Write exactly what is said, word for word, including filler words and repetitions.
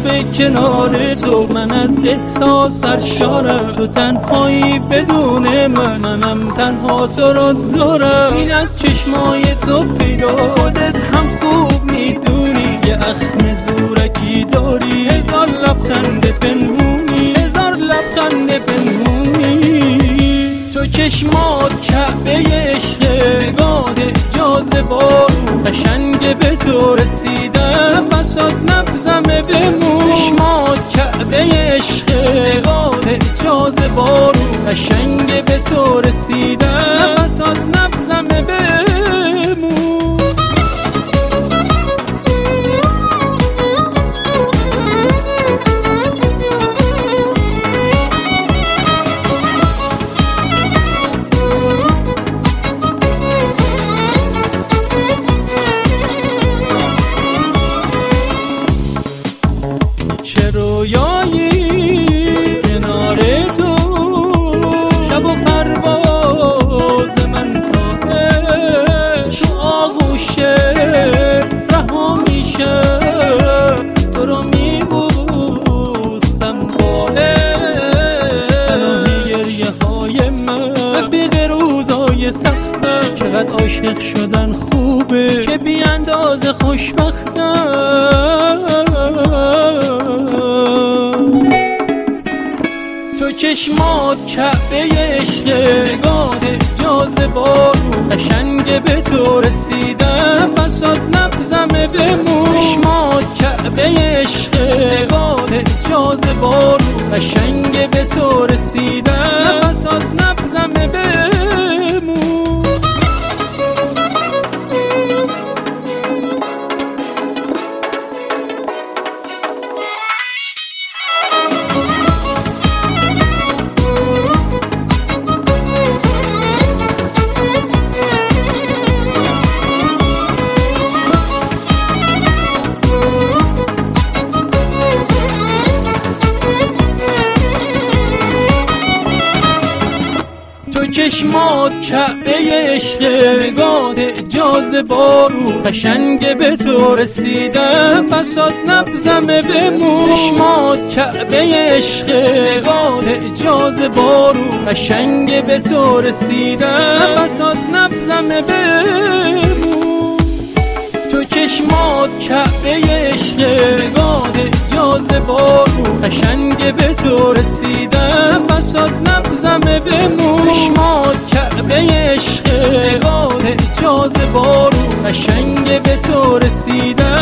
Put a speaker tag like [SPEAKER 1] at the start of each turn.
[SPEAKER 1] به کنار تو، من از احساس سرشارم. تو تنهایی بدون من، منم تنها تو رو دارم. این از چشمای تو پیدا، خودت هم خوب میدونی یه اخم زورکی داری. هزار لبخند پنهونی، هزار لبخند پنهونی. تو چشمات کعبه عشقه، نگاه جاذبارو، قشنگ به تو رسیدم فساد نبزمه بمون. چشمات کعبه عشقه، نگاه جاذبارو، قشنگ به تو رسیدم فساد نبزمه بمون. چه رویایی کنار تو، شب و پرواز من تا عشق آغوشه رها میشه. تو رو میبوستم با الهی گریه های من، رفیق روزای سختم. چقدر عاشق شدن خوبه که بی اندازه خوشبختم. تو چشمات کعبه عشقه، نگاه جاذبارو، قشنگ به تو رسیدم فساد نبزمه بمون. چشمات کعبه عشقه، نگاه جاذبارو، قشنگ به تو رسیدم فساد نبزمه بمون. تو چشمات کعبه عشقه، نگاه جاذبارو، قشنگ به تو رسیدم فساد نبزمه بمون. چشمات کعبه عشقه، نگاه جاذبارو، قشنگ به تو رسیدم فساد نبزمه بمون. تو چشمات کعبه عشقه، نگاه جاذبارو، قشنگ به تو رسیدم فساد نبزمه بمون. چشمات کعبه عشقه، نگاه جاذبارو، قشنگ به تو رسیدم